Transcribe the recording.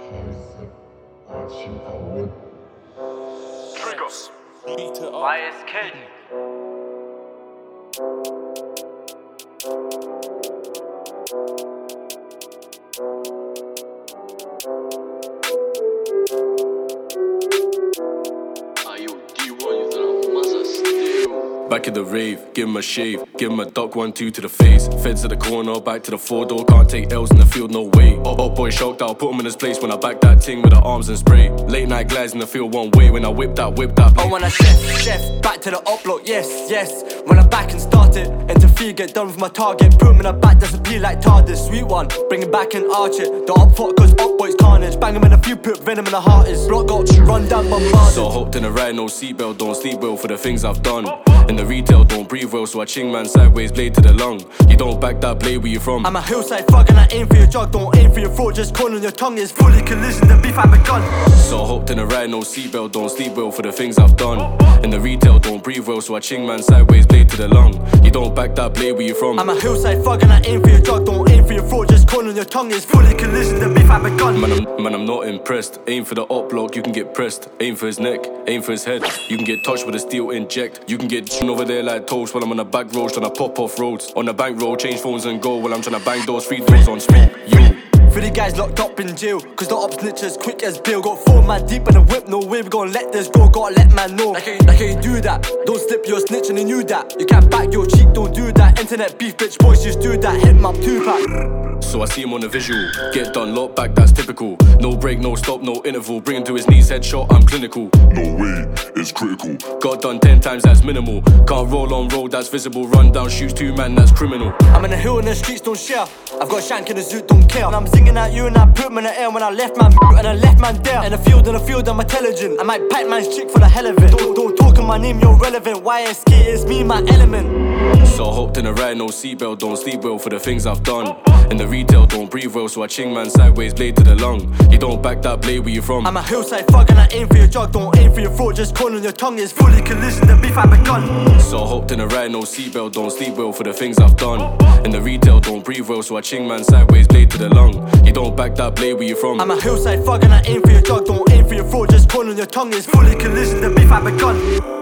Triggers. YSK. Back at the rave, give him a shave, give him a duck 1-2 to the face. Feds to the corner, back to the 4-door, can't take L's in the field, no way. Oh boy shocked, I'll put him in his place when I back that ting with the arms and spray. Late night glides in the field one way, when I whip that blade. Oh, when I chef, back to the up block, yes. When I'm back and started, interfere, get done with my target. Put him in the back, disappear like TARDIS. Sweet one, bring him back and arch it. The up foot, cause up boys carnage. Bang him in a few, put venom in the heart is. Block got run down bombarded. So hopped in the ride, no seatbelt, don't sleep well for the things I've done. In the retail, don't breathe well, so I ching man sideways, blade to the lung. You don't back that blade, where you from? I'm a hillside thug and I aim for your jug. Don't aim for your throat, just calling your tongue is fully collision, the beef I begun. So hopped in the ride, no seatbelt, don't sleep well for the things I've done. In the retail, don't breathe well, so I ching man sideways, blade to the lung. You don't back that blade, where you from? I'm a hillside thug and I aim for your jug. Don't aim for your throat, just calling your tongue is fully collision, the beef I begun. Man, I'm not impressed. Aim for the up block, you can get pressed. Aim for his neck, aim for his head. You can get touched with a steel inject. You can get over there like toast while I'm on the back road trying to pop off roads. On the bank road, change phones and go while I'm trying to bang doors, 3 doors on speed. You. 3 guys locked up in jail, cause the ops snitches quick as bail. Got 4 man deep in the whip, no way we gon' let this go. Gotta let man know, like how you do that. Don't slip, you're snitching and you that. You can't back your cheek, don't do that. Internet beef, bitch boys just do that. Hit my 2-pack. So I see him on the visual, get done, lock back, that's typical. No break, no stop, no interval. Bring him to his knees, headshot, I'm clinical. No way, it's critical. Got done 10 times, that's minimal. Can't roll on road, that's visible. Run down, shoots 2 man, that's criminal. I'm in the hill and the streets don't share. I've got shank in the zoo, don't care. And I'm singing at you and I put him in the air. When I left man and I left man there. In the field, I'm intelligent. I might pack man's chick for the hell of it. Don't talk in my name, you're relevant. YSK is me, my element. So hopped in the ride, no seatbelt, don't sleep well for the things I've done. In the retail, don't breathe well, so I ching man sideways, blade to the lung. You don't back that blade, where you from? I'm a hillside thug and I aim for your jug. Don't aim for your throat, just calling your tongue is fully collision, the beef I begun. So hopped in the ride, no seatbelt, don't sleep well for the things I've done. In the retail, don't breathe well, so I ching man sideways, blade to the lung. You don't back that blade, where you from? I'm a hillside thug and I aim for your jug. Don't aim for your throat, just calling your tongue is fully collision, the beef I begun.